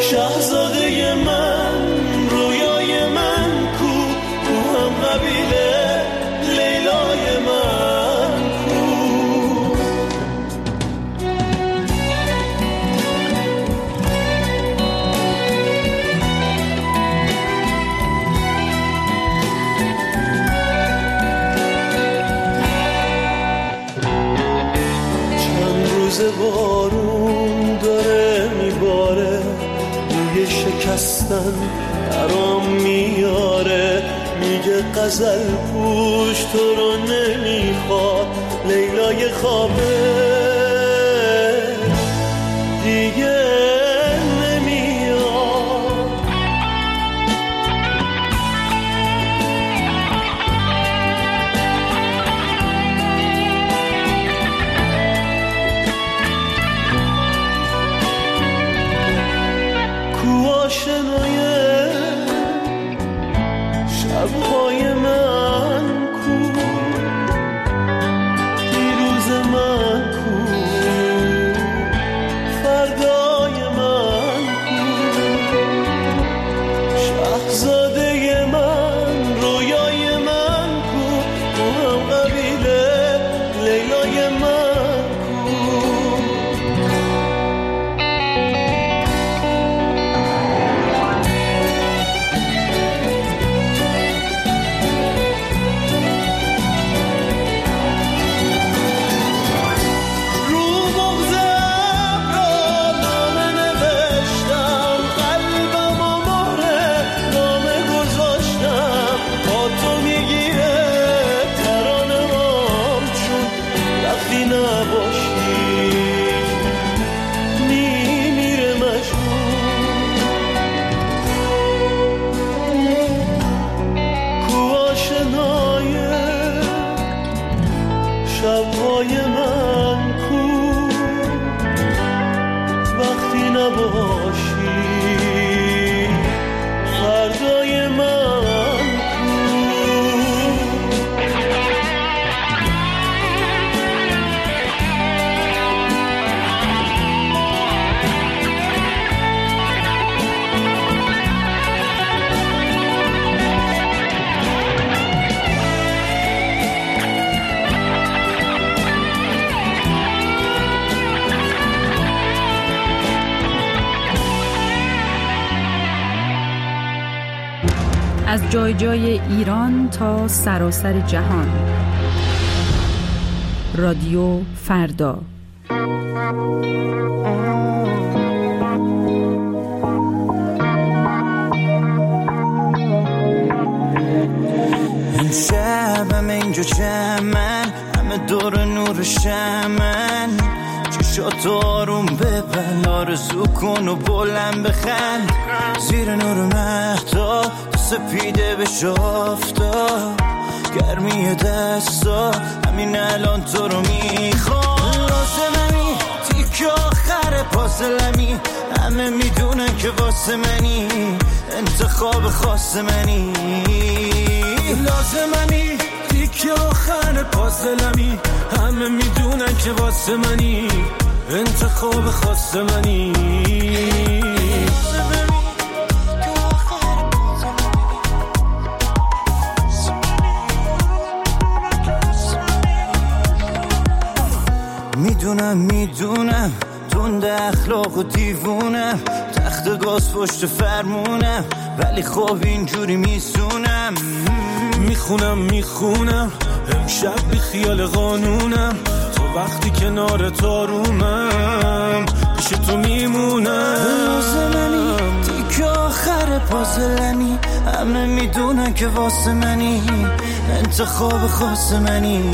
شاهزاده من رویای من کو هم قبیله لیلای من کو. چند روز بارون داره میباره روی شکستن برام میاره، میگه غزل پوش تو رو نمیخواد لیلای خوابه دیگه نمیاد. کو آشنای شبهای من کو، دیروز من کو، فردای من کو، شاهزاده من رویای من کو، تو هم قبیله لیلای من کو. شبهای من کو وقتی نباشی، فردای من از جای جای ایران تا سراسر جهان. رادیو فردا. امشب همه اینجا جمعن، همه دور نور شمن، چشاتو آروم ببند، آرزو کن و بلند بخند، زیر نور مهتاب سپیده به شافتا، گرمی دستا همین الان تو رو میخوام. لازممی تیک آخر پازلمی، همه میدونن که واسه منی، انتخاب خاص منی. لازممی تیک آخر پازلمی، همه میدونن که واسه منی، انتخاب خاص منی. میدونم تند اخلاق و دیوونم، تخت گاز پشت فرمونم، ولی خب اینجوری میسونم. میخونم امشب بی خیال قانونم، تو وقتی کنار تارومم پیش تو میمونم. لازمنی تیک آخر پازلمی، همه میدونن که واسه منی، انتخاب خاص منی.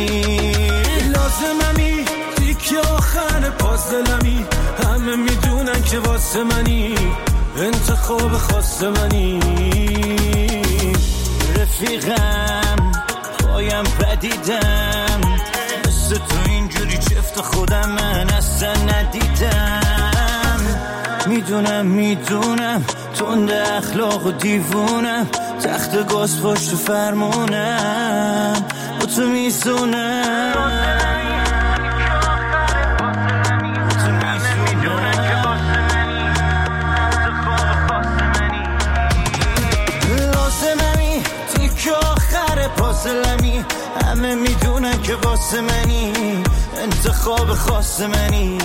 لازمنی که آخر پازلمی، همه میدونن که واسه منی، انتخاب خاص منی. رفیقم پایم پدیدم، مثل تو اینجوری چفت خودم من اصلا ندیدم. میدونم تند اخلاق و دیوونم، تخت گاز پشت فرمونم، با تو میسونم. خواب خاص منی،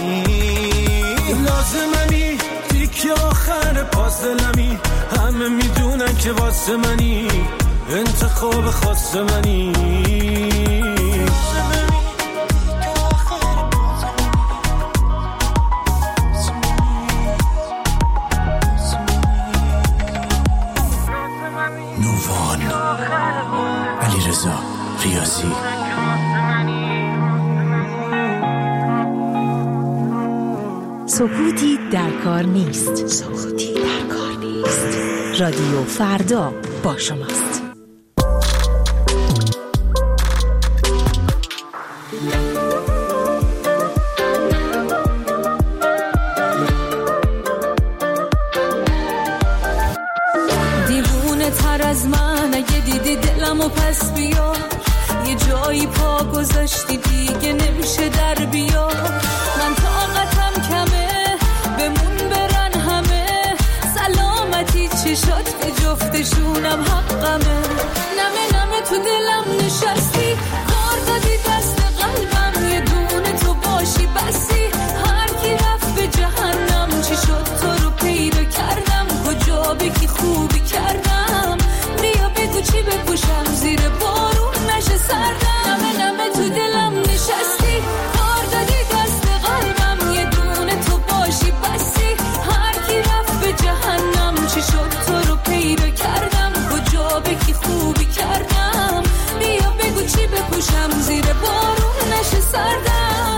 لازمنی تیک آخر پازلمی، همه میدونن که واسه منی انتخاب خاص منی. نووان، علیرضا ریاضی. سکوتی در کار نیست. سکوتی در کار نیست. رادیو فردا با شماست. دیوونه تر از من اگه دیدی دلمو پس بیا، یه جایی پا گذاشتی دیگه نمیشه در بیا. من طاقتم کمه بمون برن همه، سلامتی چشات به جفتشونم حقمه. نمه نمه تو دلم نشستی، کار دادی دست قلبم، یه دونه تو باشی بسی. هر کی رفت به جهنم چی شد تو رو پیدا کردم، کجا بگی خوبی کردم. بیا بگو چی بپوشم زیر بارون نشه سردم. نمه نمه تو دلم نشستی، کار دادی دست قلبم، یه دونه تو باشی بسی. هر کی رفت به جهنم چی شد تو رو پیدا کردم، کجا بگی خوبی کردم. بیا بگو چی بپوشم زیر بارون نشه سردم.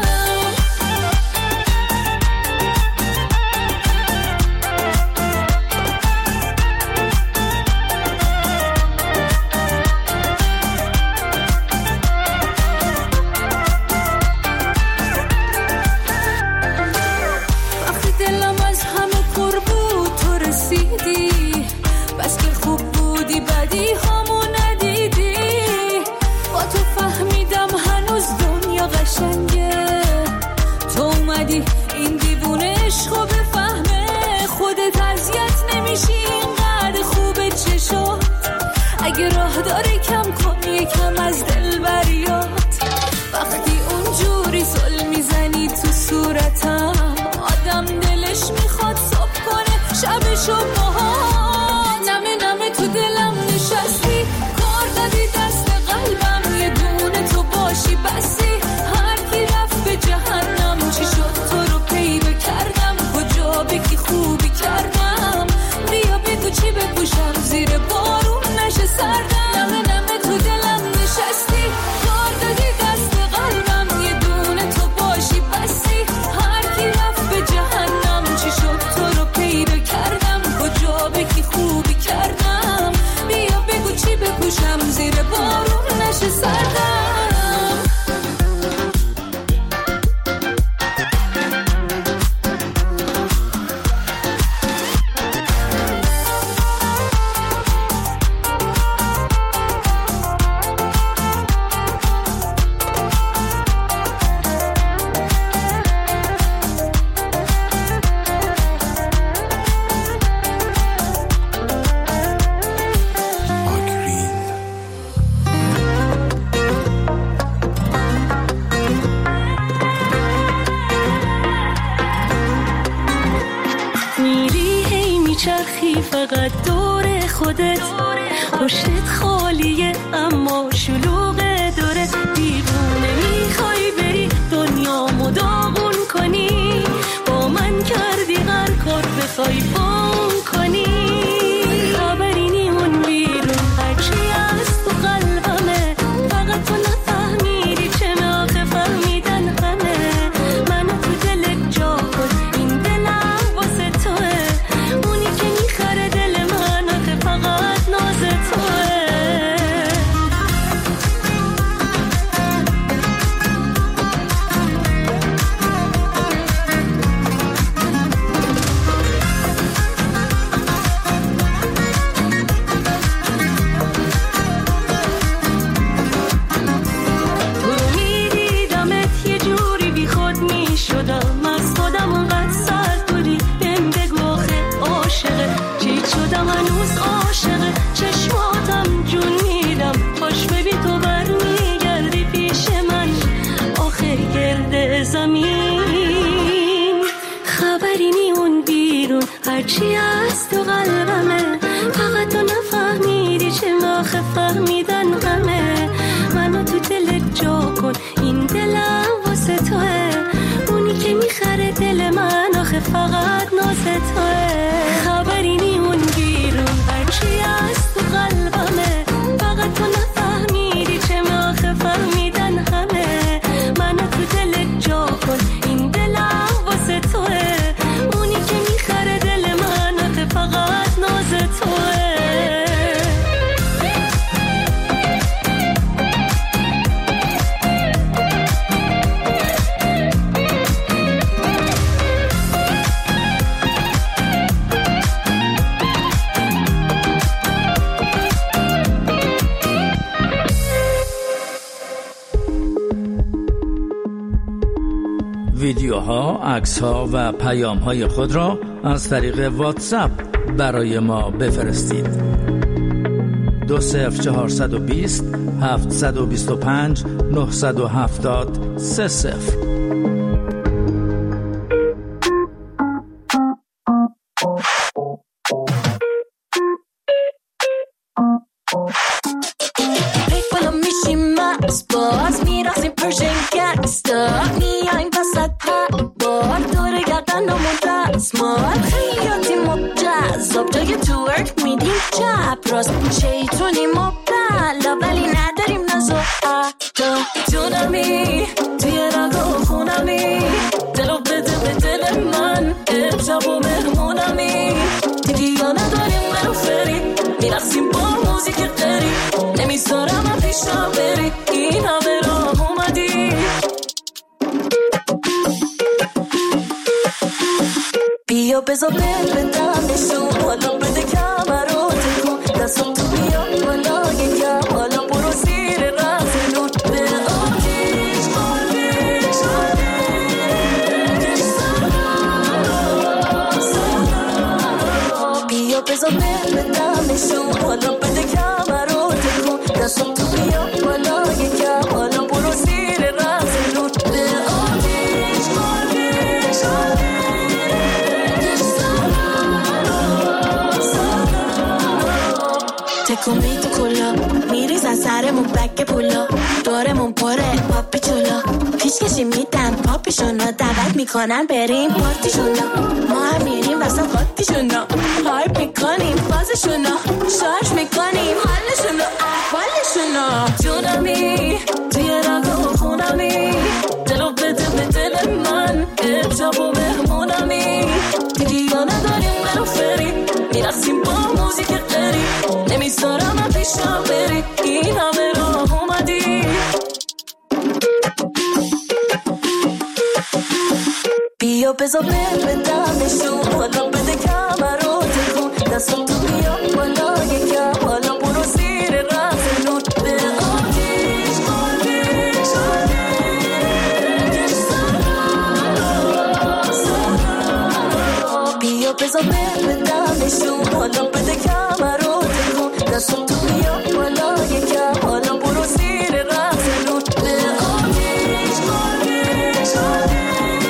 این دیوونه عشقو بفهمه، خودت اذیت نمیشی اینقدر خوبه چه شد. اگه راه داره کم کن یکم از دل بریاد، وقتی اونجوری زل میزنی تو صورتم، آدم دلش میخواد صبح کنه شبشو باهات. نمه نمه تو دلم نشستی، کار دادی دست قلبم، یه دونه تو باشی بسی. هر کی رفت به جهنم چی شد تو رو پیدا کردم، کجا بگی خوبی کردم. بیا بگو چی بپوشم زیر بارون نشه سردم. نمه نمه تو دلم نشستی، کار دادی دست قلبم، یه دونه تو باشی بسی. هر کی رفت به جهنم چی شد تو رو پیدا کردم، کجا بگی خوبی کردم. بیا بگو چی بپوشم زیر بارون نشه سردم. فقط دور خودت، پشتت خالیه اما شلوغه دورت. دیوونه میخوای بری دنیامو داغون کنی، با من کردی هر کار بخوای بام کنی. خبری نیمون بیرون هرچی از تو قلبمه، فقط تو نفهمیدی چه آخه فهمیدن همه. منو تو دلت جا کن، این دلم واسه توه، اونی که میخره دل من آخه فقط ناز توه. هرچی از تو قلبمه، فقط تو نفهمیدی چه آخه فهمیدن همه. منو تو دلت جا کن، این دلم واسه توه، اونی که میخره دل من آخه فقط ناز توه. خبری نیمون بیرون هرچی از تو قلبمه، فقط تو نفهمیدی چه آخه فهمیدن همه. منو تو دلت جا کن، این دلم واسه توه، اونی که میخره دل من آخه فقط ناز توه. ویدیوها، عکس‌ها و پیام‌های خود را از طریق واتساپ برای ما بفرستید. 20420 725 970 30. باز میرقصیم پرشن گنگستا، میایم وسط بار دور گردنمون دستمال، خیاطی مجذاب جای تو ورک میدیم چپ راست، شیطونی مبتلا ولی نداریم نزو عدا. جونمی توی رگا خونمی، دلو بده به دل من، امشب و مهمونمی، دیگه نداریم منو فری، میرقصیم با موزیک قری، نمیذارم هم پیشم بری، این همه راه اومدی. بیا بزا بدم نشون، حالا بده کمرو تکون، دستم تو بیا بالا یکم، حالا برو زیر رفتنون به آتیش آتیش آتیش سلام. بیا بزا بدم نشون، حالا بده کمرو تکون، دستم تو بیا بالا یکم، حالا برو زیر رفتنون به آتیش آتیش آتیش. تکونی تو کلا میریز از سرمون بک پولا، دورمون پره پاپی چولا، پیشکشی میدن پاپیشونا، دعوت میکنن بریم پارتیشونا، ما هم میریم وسط قاطیشونا، هایپ میکنیم فازشونا، شارژ میکنیم حالشونا احوالشونا. جونمی توی رگا خونمی، دلو بده به دل من، امشب و مهمونمی، دیگه نداریم منو فری، میرقصیم با موزیک قری، نمیذارم هم پیشم بری، این همه راه اومدی. بیا بزا بدم نشون، حالا بده کمرو تکون، دستم تو بیا بالا یکم، حالا برو زیر رفتنون به آتیش آتیش آتیش سلام. بیا بزا بدم نشون، حالا بده کمرو تکون، دستم تو بیا بالا یکم، حالا برو زیر رفتنون به آتیش آتیش آتیش.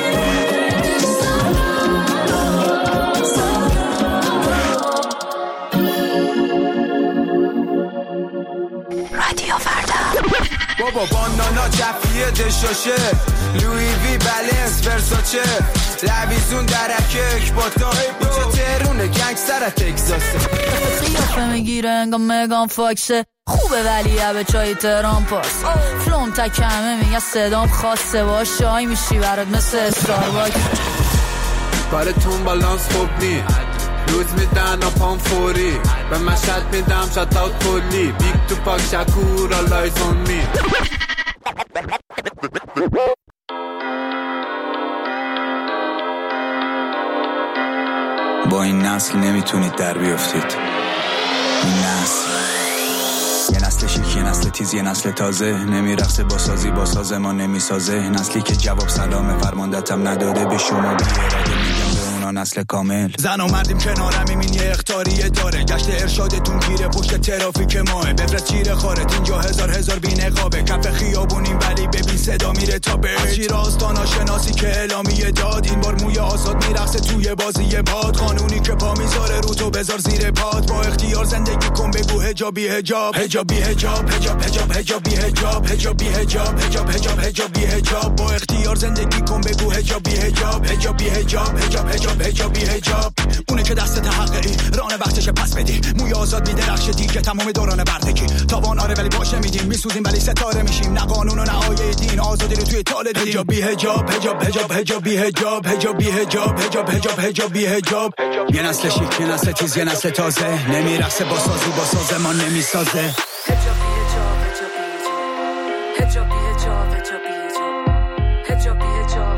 رادیو فردا. بابا بانانا جفیه دشاشه، لوی وی بلنس ورساچه، لویزون درکه اکباتا، بوچه ترونه گنگستر تکزاسه، قیافه میگیره انگا مگان فاکسه، خوبه ولی به چای تهران پاس، فلوم تکمه میگه صدام خاصه، باش شای میشی برات مثل استارباکس. کارتون بالانس خوب نی، روز میدن پام فوری، به مشهد میدم شتاوت کلی، بیگ تو پاک شکور آلایزون می. با این نسل نمیتونید در بیافتید. این نسل یه نسل شیک، یه نسل تیز، یه نسل تازه، نمیرقصه با سازی، با ساز ما نمیسازه، نسلی که جواب سلام فرماندتم نداده به شما، بی اراده میگم به اونا نسل کامل. زن و مردیم کنارم این یه اختاریه داره، گشت ارشادتون گیره پشت ترافیک ماه، بفرست چیره خارت اینجا هزار بی نقابه، کف خیابونیم ولی ببین صدا میره تا به چیره آستانا شناسی که اعلامیه داد، این بار موی آزاد میرقصه توی بازی باد، قانونی که پا میذاره رو تو بذار زیر پاد، با اختیار زندگی کن بگو حجابی حجاب حجابی حجاب حجاب حجاب حجابی حجاب حجابی حجاب حجاب حجاب حجابی حجاب، با اختیار زندگی کن بگو حجابی حجاب حجابی حجاب حجاب حجاب حجابی حجاب، اونه که دست حقی ران بختش پس بدی، موی آزاد میدرخشه دیگه تمام دوران بردگی، تابان آره ولی باشه میدیم، میسوزیم ولی ستاره میشیم، نه قانون و نه آیه دین، آزادی رو توی تاله دیدیم، حجابی حجاب حجاب حجاب حجابی حجاب حجابی حجاب حجاب حجاب حجابی حجاب، یه نسل شیک یه نسل تیز یه نسل تازه، نمیرقصه با سازی با سازمان نمیسازه، حجابی حجاب حجابی حجاب حجابی حجابی حجاب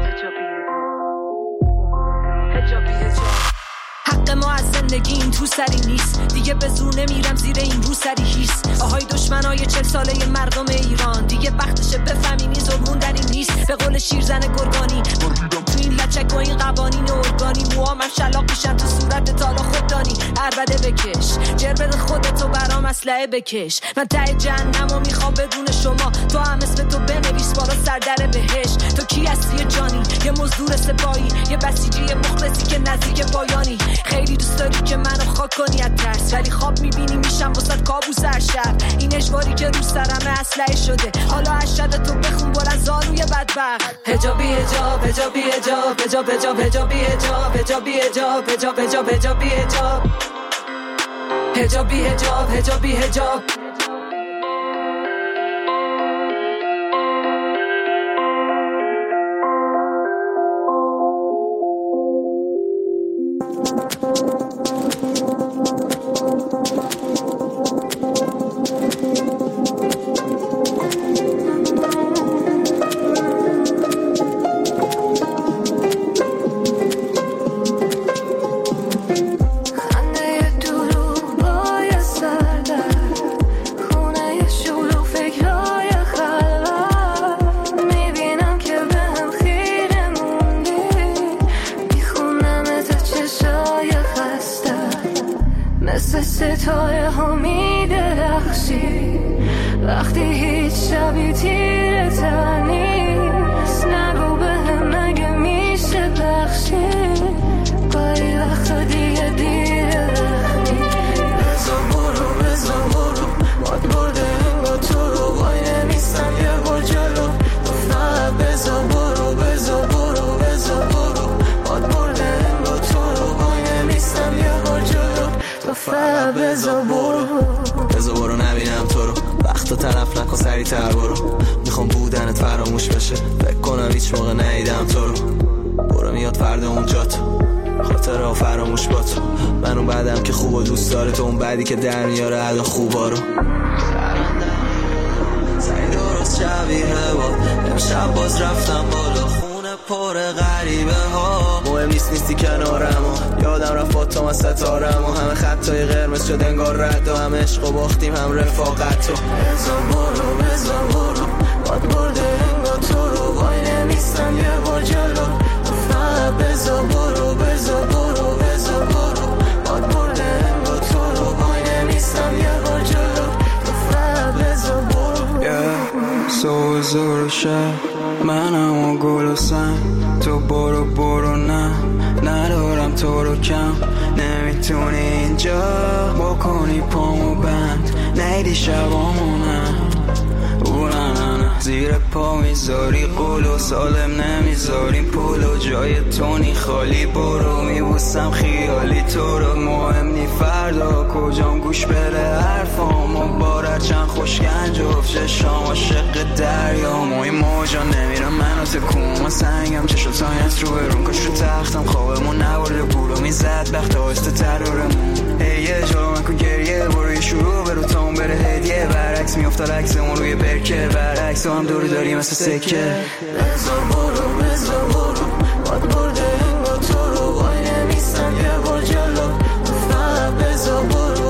حجابی حجاب، حق ما از زندگی این تو سری نیست، دیگه به زور نمیرم زیر این رو سری هیس، آهای دشمنای 40 ساله مردم ایران، دیگه وقتشه بفهمینی ظلمون در این نیست، به قول شیرزن گرگانی تو این لچک و این قوانین ارگانی، موهام شلاق میشن تو صورت تالا خوددانی، عربده بکش جربه خودتو برام اسلحه بکش، من ته جهنمو میخوام بدون شما، تو هم اسم تو بنویس بالا سردر بهش، تو کی هستی جانی؟ یه مزدور سپاهی، یه بسیجی مخلصی که نزدیک پایانی، خیلی دوست داری که منو خاک کنی از ترس، ولی خواب میبینی میشم واسه کابوس هر شب، این اجباری که رو سرمه اسلحه شده، حالا اشهد تو بخون بلند زاروی بدبخت، حجابی حجاب حجابی حجاب حجاب حجاب حجابی حجاب حجابی حجاب حجاب حجاب حجابی حجاب حجابی حجاب حجابی حجاب، ستاره ها می درخشی وقتی هیچ شبی تیره تر نیست، نگو به هم نگه میشه بخشی، گاهی وقتا دیگه دیره وقتی، بزا برو ماد برده انگا تو رو، وای نمیستم یه بار جلو، تو فقط بزا برو ماد برده انگا تو رو، وای نمیستم یه بار جلو، تو فقط بزا برو نبینم تو رو، وقت طرف نکن سریع‌تر برو، میخوام بودنت فراموش بشه، فکر کنم هیچ موقع ندیدم تو رو، برو میاد فردا اونجا تو، خاطره ها فراموش با تو، من اون بعدم که خوب و دوست داره، تو اون بعدی که در میاره عدا خوبا رو، سعی درست شبیه با امشب باز رفتم بالا، پر غریبه ها، مهم نیستی کنارم و یادم رفت تو من ستارم و همه خطای قرمز شد انگار رد و همه عشق و باختیم هم رفاقت رو، بزا برو باد برده انگار تو رو، وای نمیستم یه بار جلو، فقط بزا برو باد برده انگار تو رو، وای نمیستم یه بار جلو، فقط بزا برو سوزور شب منم و گل و سنگ، تو برو نه ندارم تو رو کم، نمیتونی اینجا بکنی پامو بند، نیدی شبامونم نه زیر پا میذاری قول و سالم نمیذاریم پول و جای تونی خالی، برو میبوسم خیالی تو رو، مهم نی فردا کجام گوش بره حرفام و بارد چند خوشگنج افشه شام عاشق دریام و این موجا نمیرم منو تکون سنگم چشو تایت رو برون کش رو تختم خوابمون نبارده بورو میزد بخت آسته ترارمون، یه جلو من کن گریه برو یه شروع برو تاون بره هدیه، برعکس میافتاد عکسمون روی برکه، برعکس هم دوری داری مثل سکه، بزا برو باد برده انگار تو رو، وای نمیستم یه بار جلو، فقط بزا برو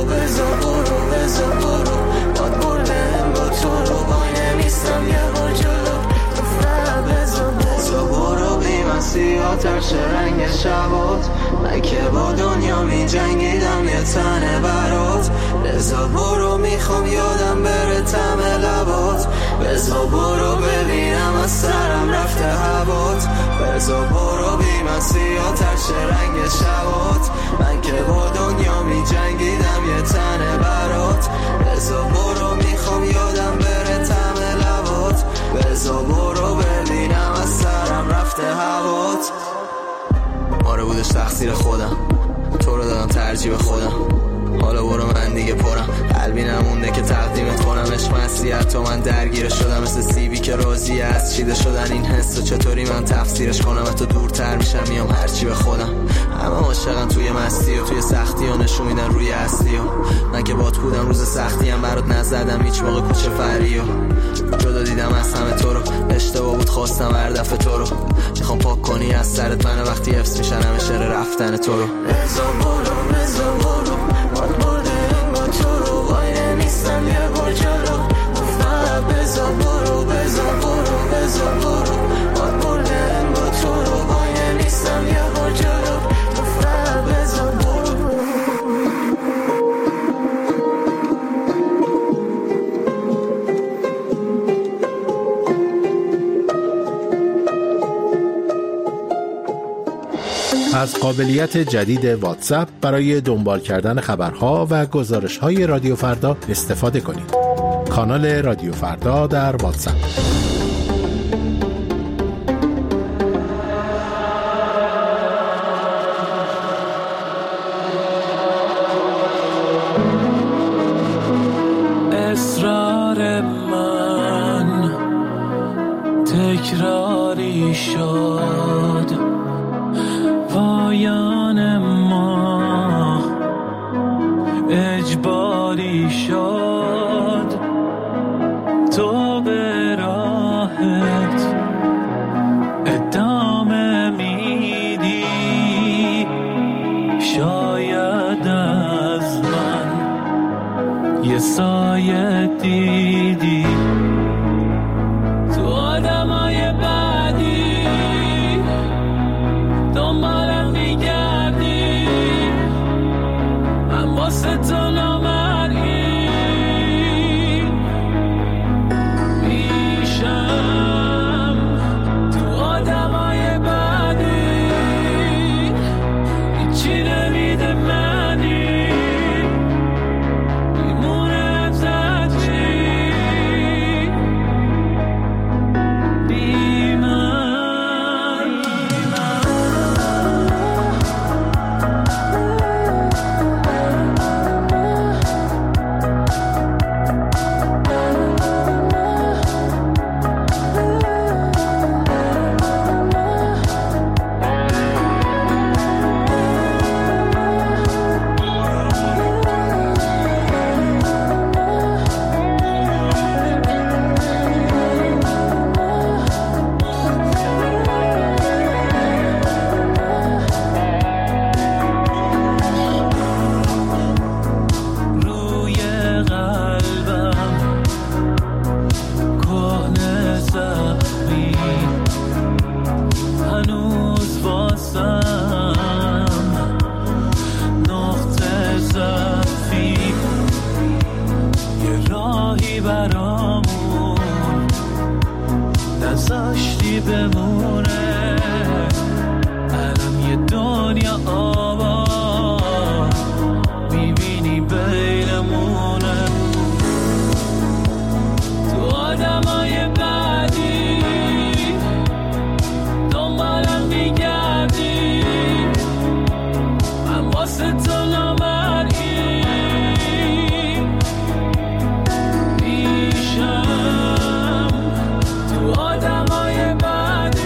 باد برده انگار تو رو، وای نمیستم یه بار جلو، تو فقط بزا برو بی مسیحا ترش رنگش شبات. من که با دنیا می جنگیدم یه تنه برات. بزا برو میخوام یادم بره طعم لبات. بزا برو ببینم از سرم رفته هوات. بزا برو بی من سیاه شه رنگ شبات. من که با دنیا می جنگیدم یه تنه برات. بزا برو میخوام یادم بره طعم لبات. بزا برو ببینم از سرم رفته هوات. آره بودش تقصیر خودم، تو رو دادم ترجیح به خودم. حالا برو من دیگه پرم، قلبی نمونده که تقدیمت کنم. عشق مسیحت تو من درگیر شدم، مثل سیبی که راضیه از چیده شدن. این حس چطوری من تفسیرش کنم؟ از تو دورتر میشم میام هرچی به خودم. همه عاشقن توی مستی و توی سختی و نشون میدن روی هستی. و من که بات بودم روز سختی هم برات نزدم هیچ موقع کوچه فریو. جدا دیدم از همه تو رو، اشتباه بود خواستم هر دفعه تو رو. میخوام پاک کنی از سرت من وقتی حفظ میشن همه شعر رفتن تو رو. بزا برو من برده این با تو رو. وای نیستم یه بار جلو. فقط بزا برو من برده این با تو رو. وای نیستم یه بار جلو. فقط بزا برو. از قابلیت جدید واتساپ برای دنبال کردن خبرها و گزارش‌های رادیو فردا استفاده کنید. کانال رادیو فردا در واتساپ. اصرار من تکراری شد، پایان ما اجباری شد. تو به راحت ادامه میدی، شاید از من یه سایه دیدی. تو آدمای بعدی دنبالم میگردی، من واسه تو نامرئی میشم. تو آدمای بعدی هیچی نمیده منی، میمونه زدی بی من. نذاشتی بمونه، الان یه دنیا آباد میبینی بینمونه. تو آدمای بعدی دنبالم میگردی، من واسه تو نامرئی میشم. تو آدمای بعدی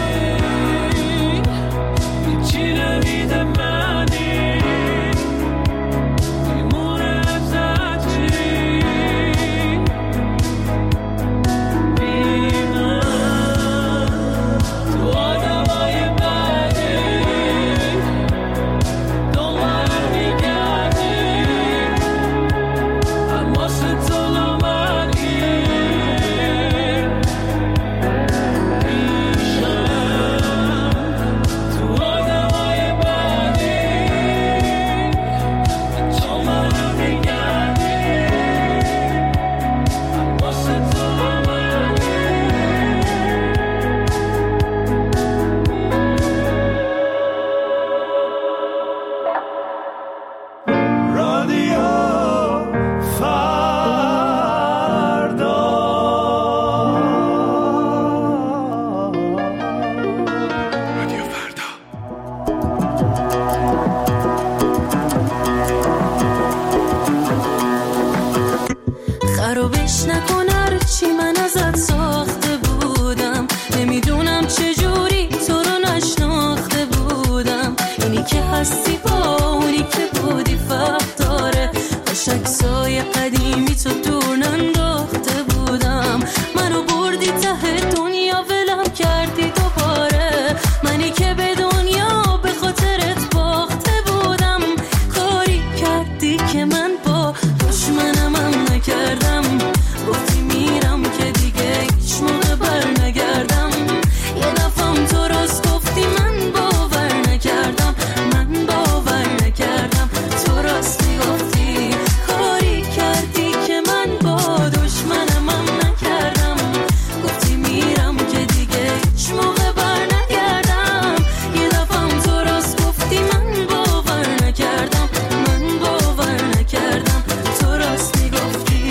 اونی که هستی با اونی که بودی فرق داره. کاش عکسای قدیمی تو دور ننداخته بودم. منو بردی ته دنیا ولم کردی دوباره. منی که به دنیا به خاطرت باخته بودم. کاری کردی که من با دشمنم هم نکردم. گفتی میرم که دیگه هیچ موقع بر نگردم. یه دفعم تو راست گفتی من باور نکردم. من باور نکردم تو راست میگفتی. کاری کردی که من با دشمنم هم نکردم. گفتی میرم که دیگه هیچ موقع بر نگردم. یه دفعم تو راست گفتی من باور نکردم. من باور نکردم تو راست میگفتی.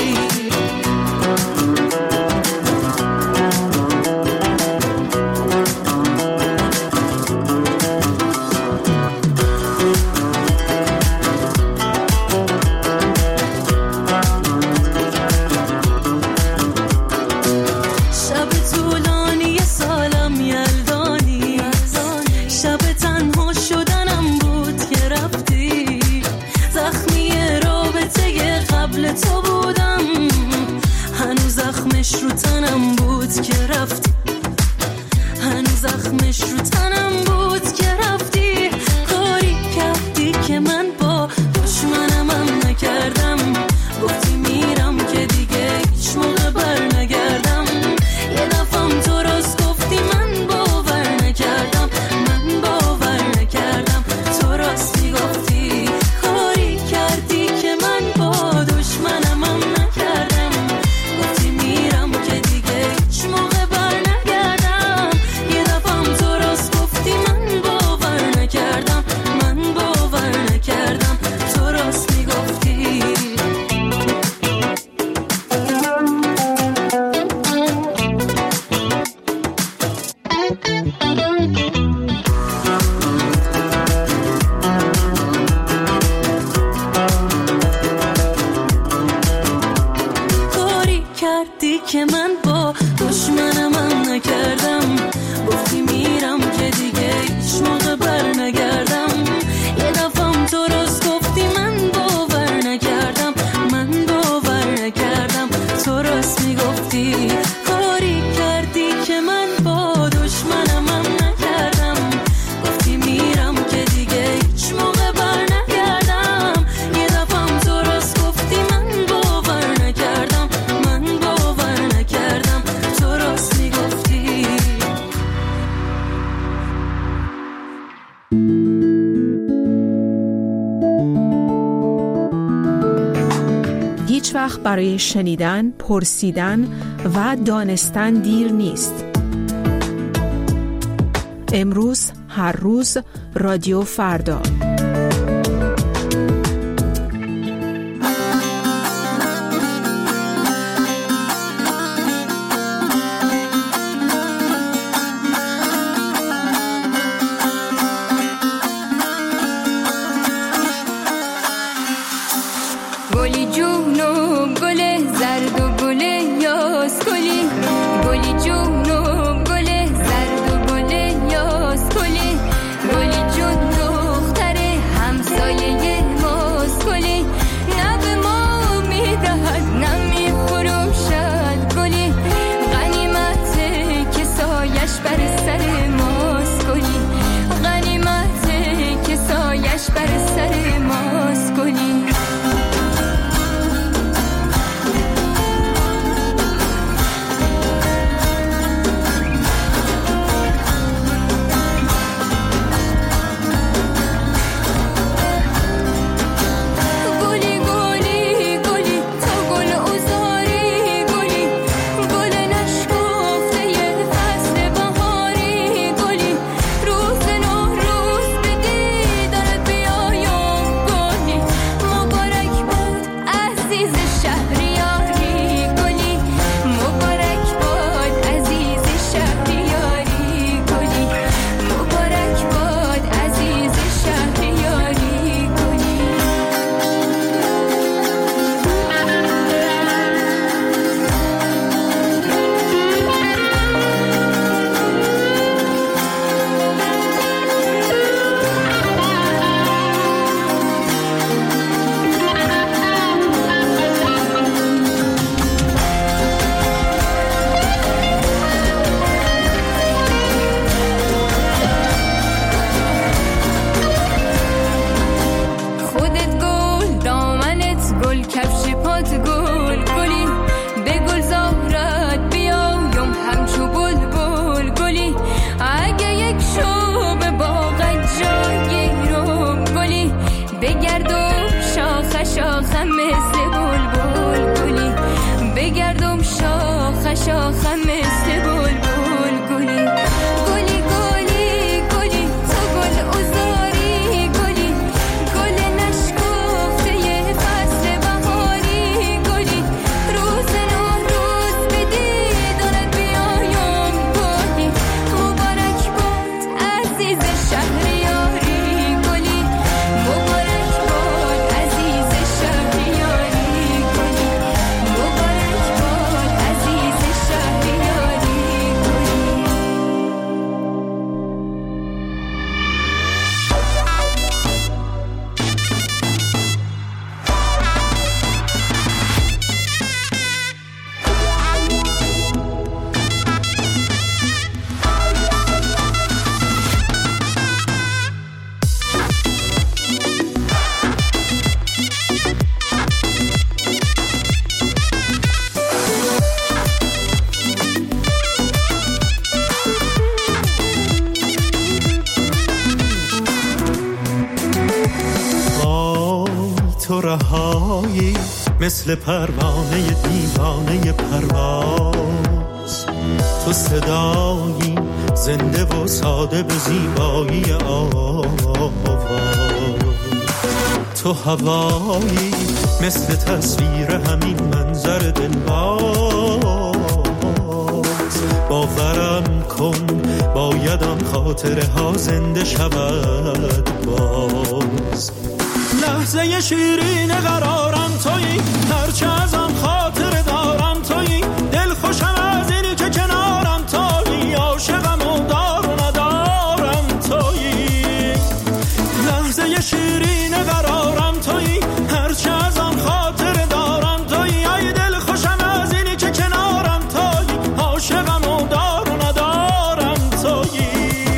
شب طولانی سالم یلدانی. شب تنها شدنم بود که رفتی. زخمی رابطه قبل تو بودم. هنوز زخمش رو تنم بود که رفتی. هنوز زخمش رو تنم بود که رفتی. کاری کردی که من با دشمنم هم نکردم. گفتی میرم که دیگه هیچ موقع بر نگردم. یه دفعم تو راست گفتی من باور نکردم. من باور نکردم تو راست میگفتی. کاری کردی که من با دشمنم هم نکردم. گفتی میرم که دیگه هیچ موقع بر نگردم. یه دفعم تو راست گفتی من باور نکردم. من باور نکردم تو راست میگفتی. کاری کردی که من با دشمنم هم نکردم. گفتی میرم که دیگه هیچ موقع بر نگردم. یه دفعم تو راست گفتی من باور نکردم. من باور نکردم تو راست میگفتی. کاری کردی که من با دشمنم هم نکردم. گفتی میرم که دیگه هیچ موقع بر نگردم. یه دفعم تو راست گفتی من باور نکردم. من باور نکردم تو راست میگفتی. هیچ وقت برای شنیدن، پرسیدن و دانستن دیر نیست. امروز، هر روز، رادیو فردا. گلی جون و گل زرد و گل یاس گلی. گلی جون و گل زرد و گل یاس گلی. گلی جون دختر شاخم مثل بلبل گلی، بگردم شاخ شاخم مثل بلبل گلی. گلی گلی گلی تو گل ازاری گلی، گل نشکفته یه فصل بهاری گلی، روز نه روز بدی دارد بیایم گلی، مبارک باد عزیز شهریاری گلی، مبارک باد عزیز شهریاری گلی، مبارک باد عزیز شهریاری گلی. تو رهایی مثل پروانه دیوانه پرواز، تو صدایی زنده و ساده به زیبایی آواز، تو هوایی مثل تصویر همین منظر دلباز، باورم کن بایدم خاطره ها زنده شود باز. لحظه شیرین قرارم تویی، هرچه از آن خاطر دارم تویی، دل خوشم از اینی که کنارم تویی، عاشقم و دار و ندارم تویی. لحظه شیرین قرارم تویی، هرچه از آن خاطر دارم تویی، ای دل خوشم از اینی که کنارم تویی، عاشقم و دار و ندارم تویی.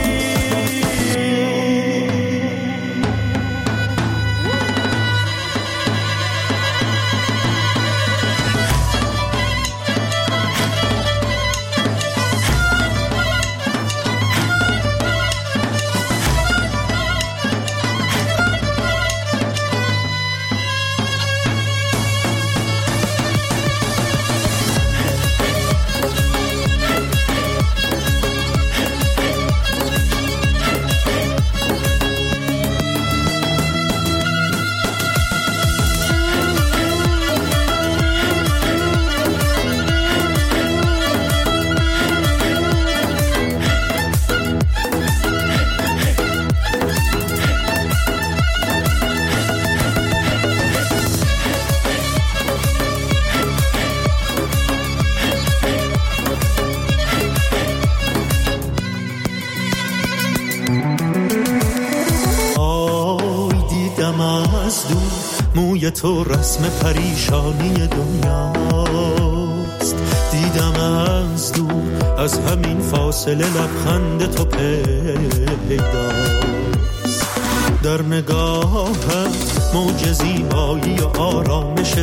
موی تو رسم پریشانی دنیاست، دیدم از دور از همین فاصله لبخند تو پیداست، در نگاهت موج زیبایی و آرامش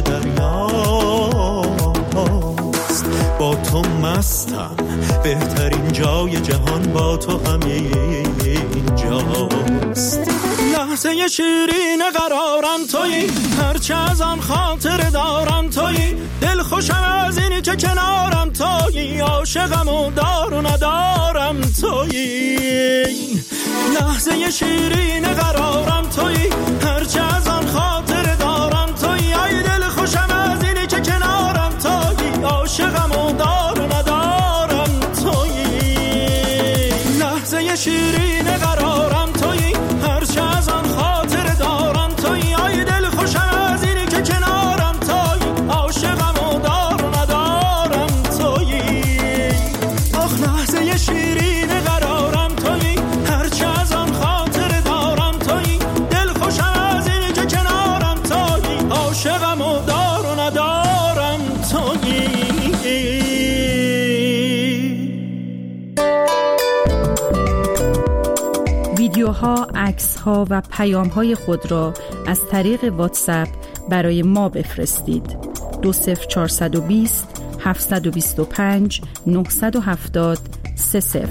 دریاست، با تو مستم بهترین جای جهان با تو همین جاست. لحظه شیرین قرارم تویی، هرچه از آن خاطر دارم تویی، دل خوشم از اینی که کنارم تویی، عاشقم و دار و ندارم تویی. لحظه شیرین قرارم تویی، هرچه از آن خاطر دارم تویی، ای دل خوشم از اینی که کنارم تویی، عاشقم و دار و ندارم تویی. لحظه شیرین قرارم تویی، هرچه از آن خاطر دارم تویی، ای دل خوشم از اینی که کنارم تویی، عاشقم و دار و ندارم تویی. آخ لحظه شیرین قرارم تویی، هرچه از آن خاطر دارم تویی، دل خوشم از اینی که کنارم تویی، عاشقم و دار و ندارم تویی. ویدیوها، عکس‌ها و پیام‌های خود را از طریق واتساپ برای ما بفرستید. 20420 725 970 30.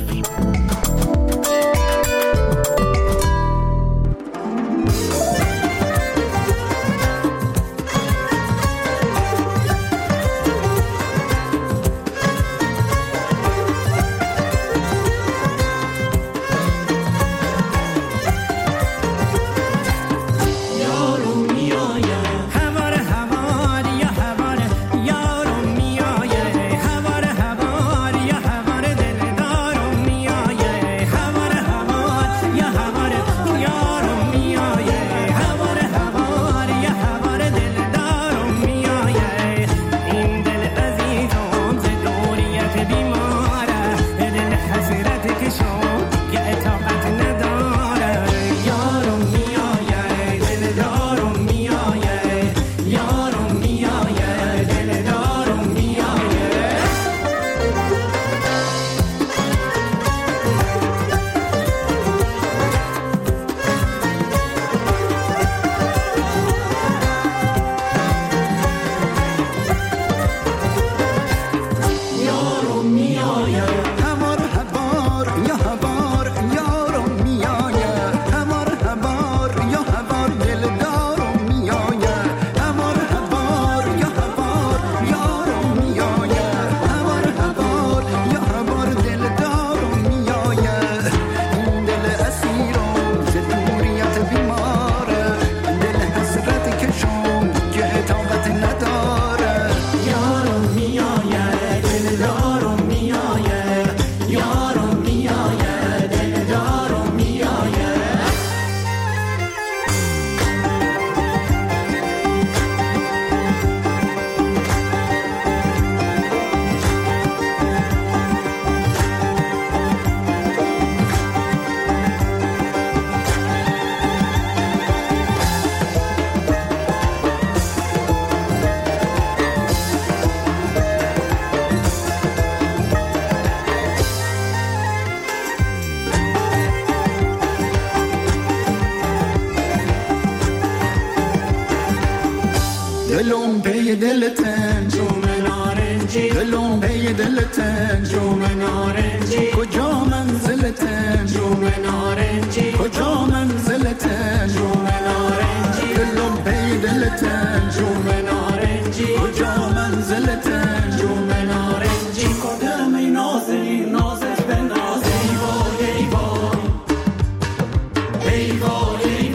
دلم پی دلتن جوم نارنجی دلم پی دلتن جوم نارنجی کجا منزلتن جوم نارنجی کجا منزلتن جوم نارنجی دلم پی دلتن جوم نارنجی کجا منزلتن جوم نارنجی کدام ای نازنین نازش به ناز ای وای ای وای ای وای ای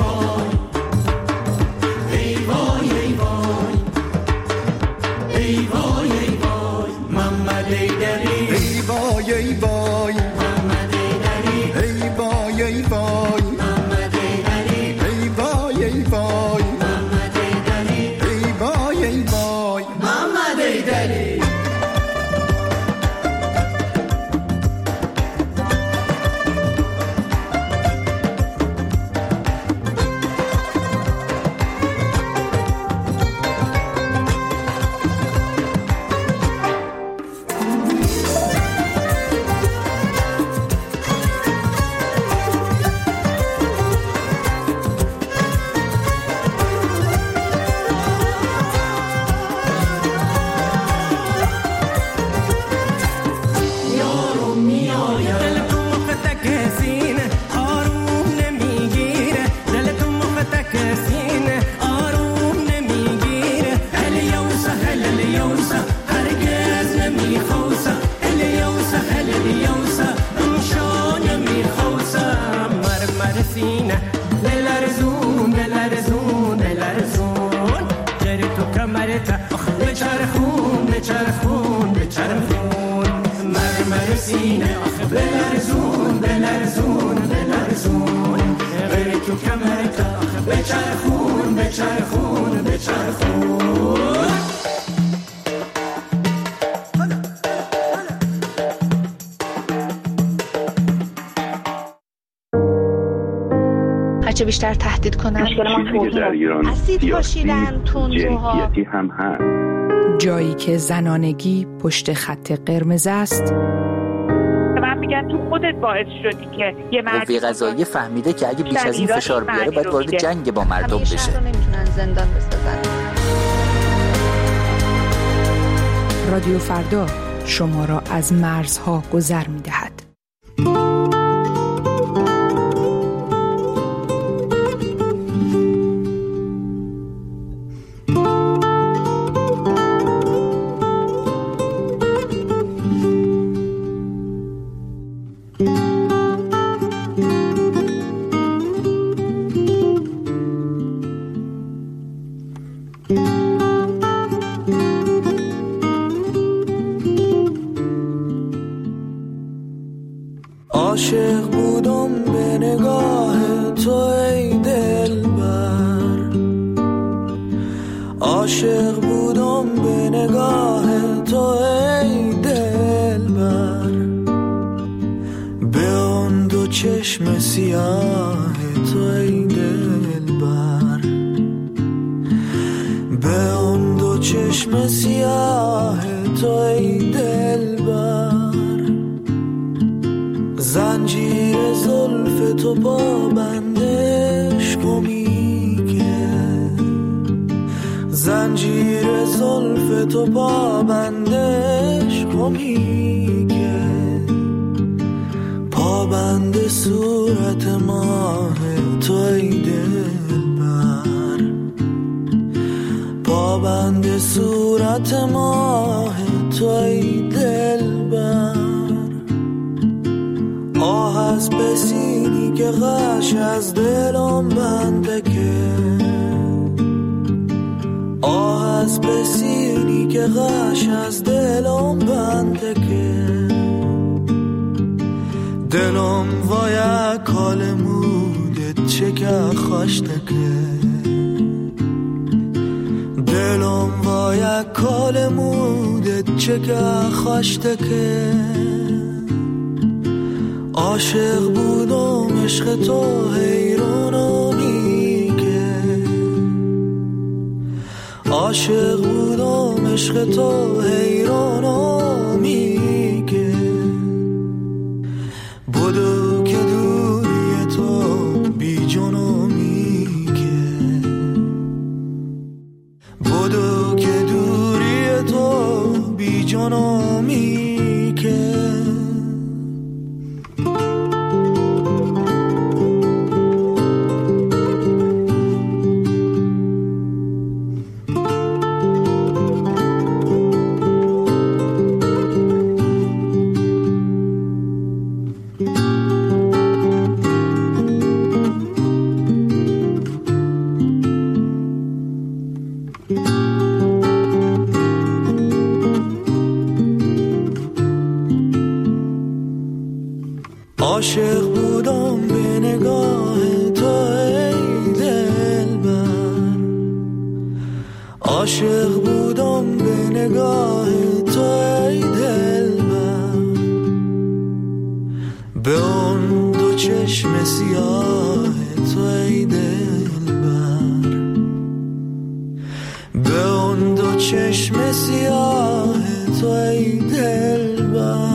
وای ای وای ای وای ای وای ای وای محمد ایدری ای وای ای وای محمد ایدری ای وای ای وای محمد ایدری ای وای ای وای محمد ایدری ای وای ای وای محمد ایدری هرچه بیشتر تهدید کنن اسید پاشیدن تندروها هم هست. جایی که زنانگی پشت خط قرمز است. من میگم تو خودت باعث شدی که یه قوه قضاییه فهمیده که اگه بیش از این فشار بیاره باید وارد جنگ با مردم بشه. همیشه نمیتونن زندان بسازن. رادیو فردا شما را از مرزها گذر می‌دهد. عاشق بودم به نگاه تو ای دلبر، عاشق بودم به نگاه تو ای دلبر، به اون دو چشم سیاه تو ای دلبر، به اون دو چشم سیاه تو ای دلبر، زنجیر زلف تو پابندش کمیگه، زنجیر زلف تو پابندش کمیگه، پابند صورت ماه تو ای دلبر، پابند صورت ماه تو ای دلبر، آه از بسینی که غش از دلم بنده که، آه از بسینی که غش از دلم بنده که، دلم وای کال مودت چه که خوشته که، دلم وای کال مودت چه که خوشته که، عاشق بودم عشق تو حیرانم میگه، عاشق بودم عشق تو حیرانم میگه، بدو که دوری تو بی جنو میگه، بدو عاشق بودم به نگاه تو ای دلبر، به اون دو چشم سیاه تو ای دلبر، به اون دو چشم سیاه تو ای دلبر.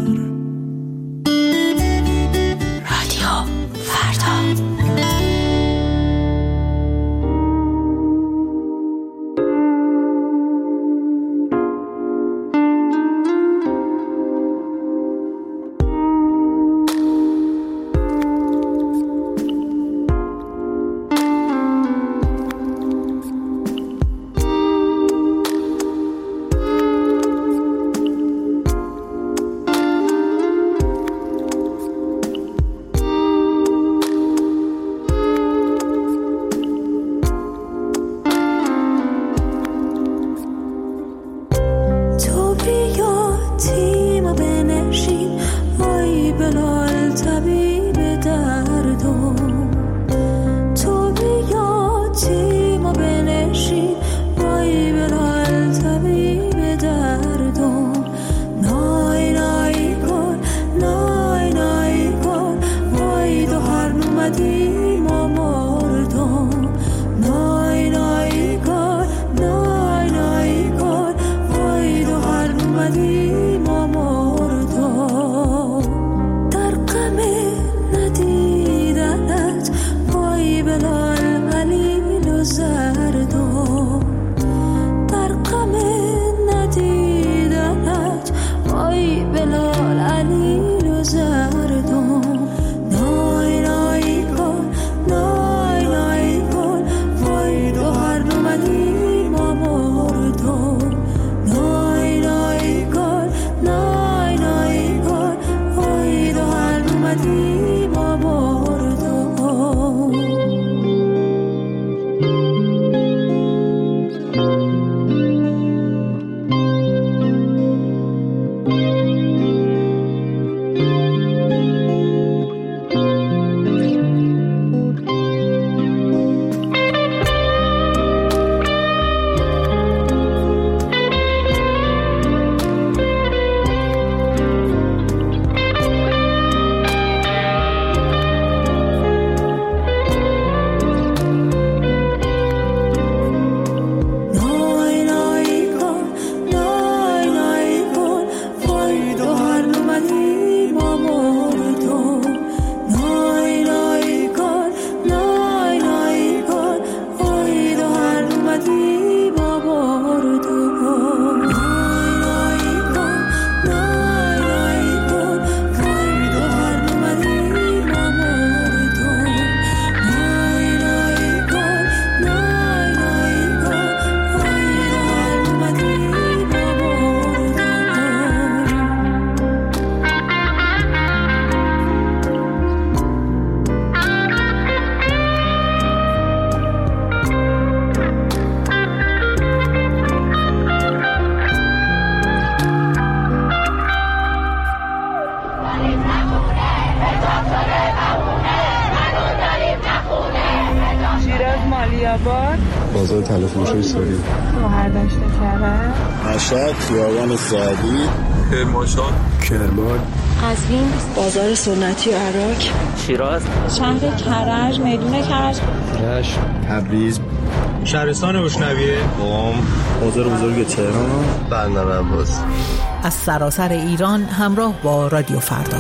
بازار تلفروشی سوری، مهردشت کرد، مشهد، خیابان سعدی، کرمانشاه، کرمان، قزوین، بازار سنتی و عراق، شیراز، شهر کرج، میدون کرج، رشت، تبریز، شهرستان بوشنویه، قم، بازار بزرگ تهران، بندر عباس. از سراسر ایران همراه با رادیو فردا.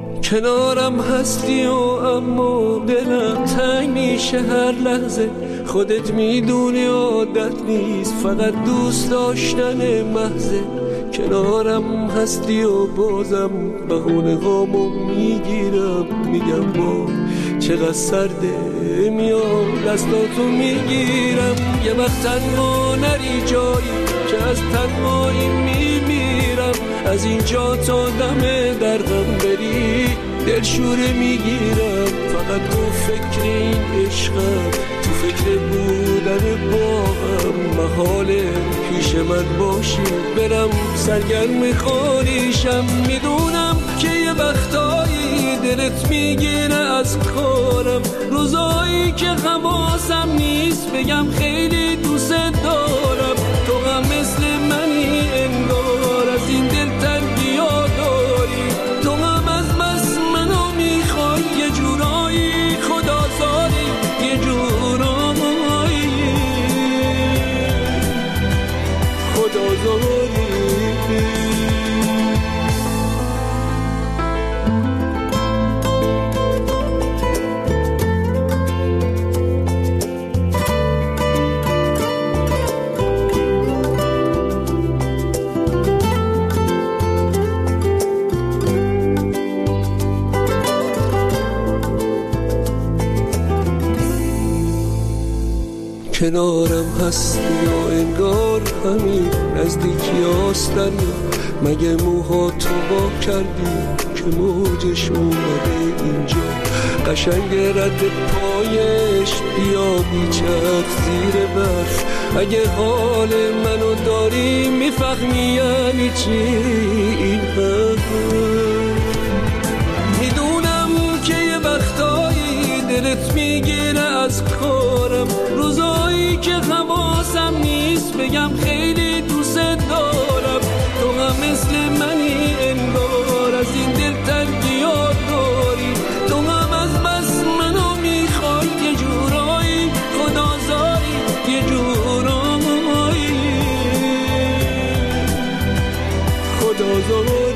کنارم هستی و اما دلم تنگ میشه هر لحظه، خودت میدونی عادت نیست، فقط دوست داشتن محضه. کنارم هستی و بازم بهونه هامو میگیرم، میگم با چقدر سرده، میام دستاتو میگیرم. یه وقت تنها نری جایی که از تنهایی میمیرم، از اینجا تا دم درغم بری دلشوره میگیرم. فقط تو فکر این عشقم، تو فکر بودن با هم، محاله پیش من باشی برم سرگرم خاریشم. میدونم که یه وقتایی دلت میگیره از کارم، روزایی که حواسم نیست بگم خیلی دوست دارم. تو هم مثل منی انگار، از این دل تنگی ها داری. تو هم از بس منو میخوای، یه جورایی خدازاری، یه جورایی خدازاری. کنارم هستی و انگار همین نزدیکی آستن، مگه موها تو با کردی که موجش اومده اینجا. قشنگ رد پایش بیا بیچرخ زیر برف، اگه حال منو داری میفهمی یعنی چی این حرف. میدونم که یه وقتایی دلت میگیره از کارم، روزایی که حواسم نیست بگم خیلی دوست دارم. تو هم مثل منی انگار، از این دل تنگی ها داری. تو هم از بس منو میخوای، یه جورایی خدازاری، یه جورایی خدازاری.